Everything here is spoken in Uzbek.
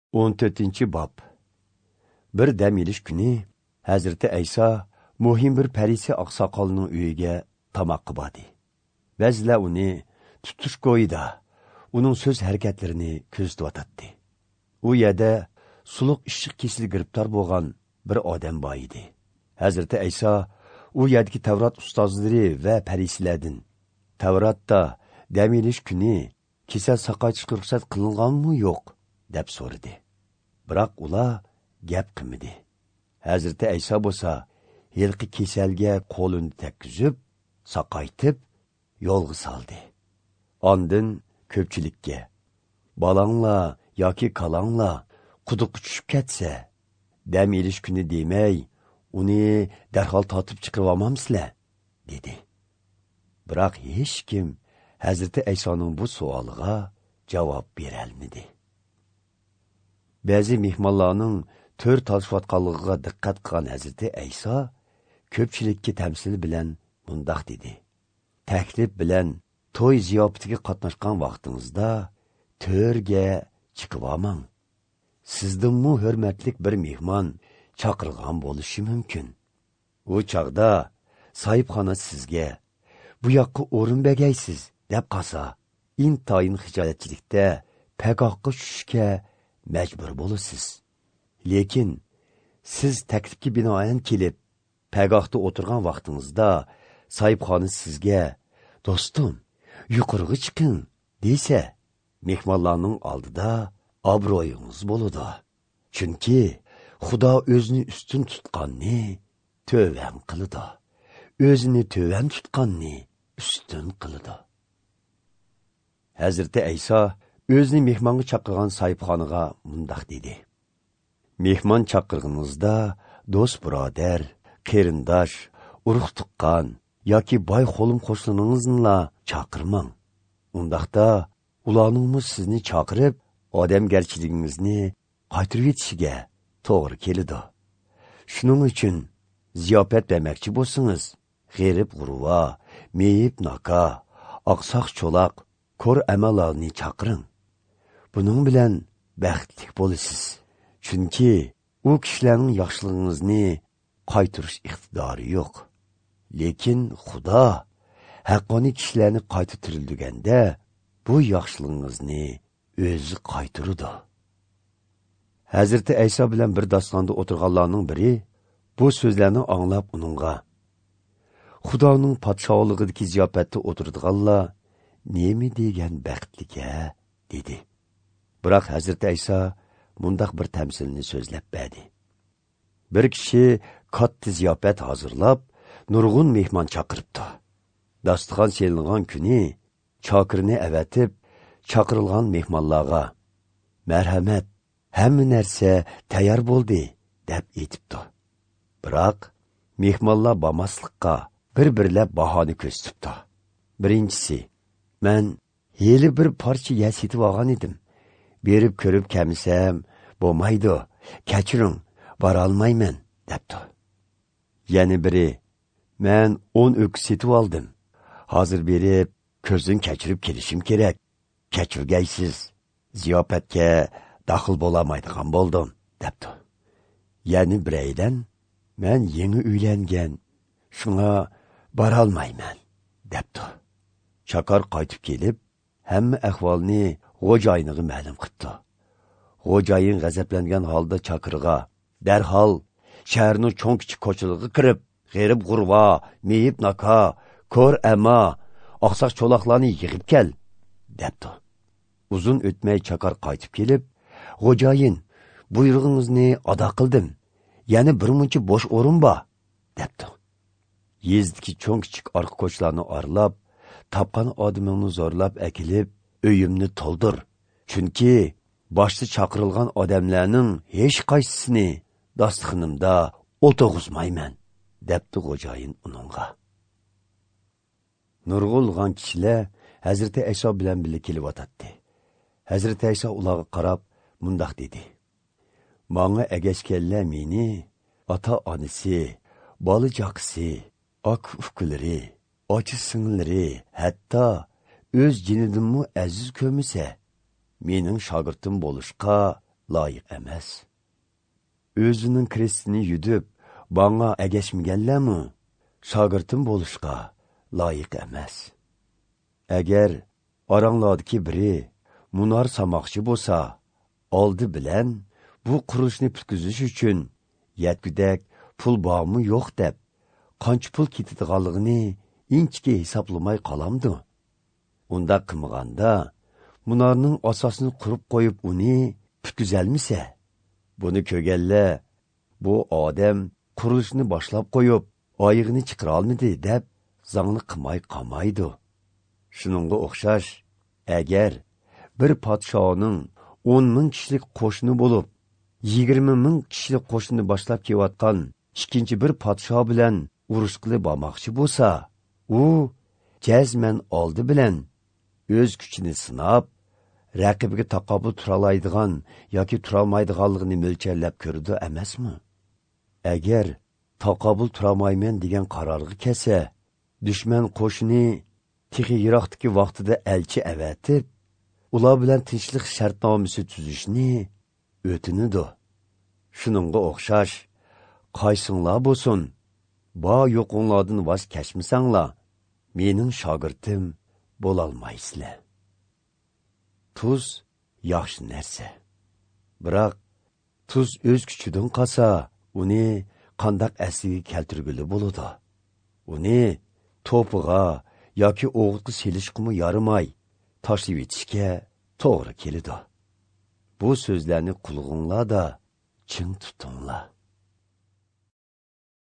14-bob. Bir dam elish kuni Hazreti Ayso muhim bir parisi oqsoqolning uyiga tamoqqa bordi. Ba'zilar uni tutish qo'yida, uning so'z harakatlarini ko'zlayotdi. U yerda suluq ishchiq kesili giribtor bo'lgan bir odam bor edi. Hazreti Ayso u yerdagi Tavrat ustozlari va parisilardan Tavratda dam elish kuni kesal saqochishga ruxsat qilinganmi yo'q deb so'radi. Biroq ular gap qilmadi. Hazreti Ayso bo'lsa, yilqi kesalga qo'lini tekkizib, saqaytib, yo'lga soldi. Ondan ko'pchilikka, balanglar yoki kalanglar quduqqa tushib ketsa, dam elish kuni demay, uni darhol tortib chiqarib olmamsizlar, dedi. Biroq hech kim Hazreti Aysoning bu savoliga javob bera olmadi. Ba'zi mehmonlarning to'r talishayotganligiga diqqat qilgan Hazreti Ayso ko'pchilikka tamsil bilan bundoq dedi. Taklif bilan to'y ziyofatiga qatnashgan vaqtingizda to'rga chiqib olmang. Sizdinmi hurmatli bir mehmon chaqirgan bo'lishi mumkin. U chaqda sahibxona sizga bu yoqqa o'rin bergaysiz deb qolsa, intoyin xijolatchilikda pagoqqa tushishga majbur bo'lasiz. Lekin siz taklifga binoan kelib, pagoqda o'tirgan vaqtingizda sahibxona sizga "Do'stim, yuqoriga chiqing" desa, mehmonlarning oldida obro'yingiz bo'ladi. Chunki Xudo o'zini ustun tutganni to'van qiladi. O'zini to'van tutganni ustun qiladi. Hazreti Ayso o'zini mehmonga chaqirgan sahibxonaga mundoq dedi. Mehmon chaqirganingizda do'st birodar, qarindosh, urug' tuqqan yoki boy qo'lim qo'shnilaringizni chaqirmang. Undaqda ularning sizni chaqirib, odamgarchiligingizni qaytirib yetishiga to'g'ri keladi. Shuning uchun ziyofat bermoqchi bo'lsangiz, g'erib g'urva, meyib naka, oqsoq cho'loq, ko'r amalarni chaqiring. Buning bilan baxtli bo'lasiz. Chunki u kishilarning yaxshiligingizni qaytirish iqtidori yo'q. Lekin Xudo haqqoniy kishilarni qayta tirildiganda bu yaxshiligingizni o'zi qaytiradi. Hazreti Ayso bilan bir dastonda o'tirganlarning biri bu so'zlarni anglab uningga Xudoning podshohligidagi ziyofatda o'tirganlar nima degan baxtli-a dedi. Biroq Hazreti Ayso mundaq bir tamsilni so'zlab berdi. Bir kishi katta ziyofat hozirlab, nurg'un mehmon chaqiribdi. Dasturxon selingan kuni chokirni avatib, chaqirilgan mehmonlarga "Marhamat, hamma narsa tayyor bo'ldi" deb aytibdi. Biroq mehmonlar bormaslikqa bir-birlab bahona ko'rsatibdi. Birinchisi, "Men hali bir parcha yer setib olgan edim. Berib ko'rib kelmasam bo'lmaydi. Kechiring, bora olmayman" debdi. Yana biri, "Men 10 o'ks setib oldim. Hozir berib ko'zdan kechirib kelishim kerak. Kechirgaysiz. Ziyofatga daxil bo'lamaydigan bo'ldim" debdi. Yana biraydan, "Men yangi uylangan, shunga bora olmayman" debdi. Chaqar qaytib kelib, hamma ahvolni xo'jayiniga ma'lum qildi. Xo'jayin g'azablangan holda chaqirga darhol shaharning cho'ng-kichik ko'chalariga kirib, g'erib g'urva, meyib naka, ko'r ama, oqsoq cho'loqlarni yig'ib kel debdi. Uzun o'tmay chaqar qaytib kelib, "Xo'jayin, buyrug'ingizni ado qildim. Yana bir muncha bo'sh o'rin bor" debdi. Yezdagi cho'ng-kichik orqa ko'chlarni orlab, topgan odamingni zo'rlab akilib, uyimni to'ldir. Chunki boshda chaqirilgan odamlarning hech qaysisini dasturxonimda o'tirg'izmayman debdi xo'jayin uningga. Nurg'ulg'an kishilar Hazreti Ayso bilan birga kelyotdi. Hazreti Ayso ularga qarab mundoq dedi. "Menga agashganlar meni ota-onasi, bola-chaqasi, aka-ukalari, ochi-singillari, hatto o'z jinidimmi aziz ko'misa, mening shogirdim bo'lishqa loyiq emas. O'zining krestini yudib, bana egeshmiganlarmi, shogirdim bo'lishga loyiq emas. Agar oranglardagi biri munar samoqchi bo'lsa, oldi bilan bu qurilishni bitkizish uchun yetgudak pul bormi yo'q deb, qancha pul ketadiganligini inchki hisoblamay qolamdi. Unda qilmaganda, munarning asosini qurib qo'yib uni bitkizalmisa, buni ko'rganlar bu odam qurilishni boshlab qo'yib, oyig'ini chiqara olmadi deb zangni qilmay qolmaydi. Shuningga o'xshash, agar bir podshoning 10 ming kishilik qo'shini bo'lib, 20 ming kishilik qo'shinni boshlab kelayotgan ikkinchi bir podsho bilan urush qilib bormoqchi bo'lsa, u jazman oldi bilan o'z kuchini sinab, raqibiga taqobil turalaydigan yoki turolmaydiganligini mo'lchallab ko'rdi emasmi? Agar taqobil turamayman degan qarorga kelsa, dushman qo'shini tixi yiroqdagi vaqtida elchi avatib, ular bilan tinchlik shartnomasi tuzishni o'tinidu. Shuningga o'xshash, qaysinglar bo'lsin, bo yo'qinglardan voz kechmasanglar, mening shogirdim bo'lolmaysizlar. Tuz yaxshi narsa. Biroq tuz o'z kuchidan qolsa, uni qandaq asliga keltirguli bo'ladi. Uni to'piga yoki o'g'itga selishqimi yarimay, tashlab etishga to'g'ri keladi. Bu so'zlarni qulog'inglarda chin tutinglar.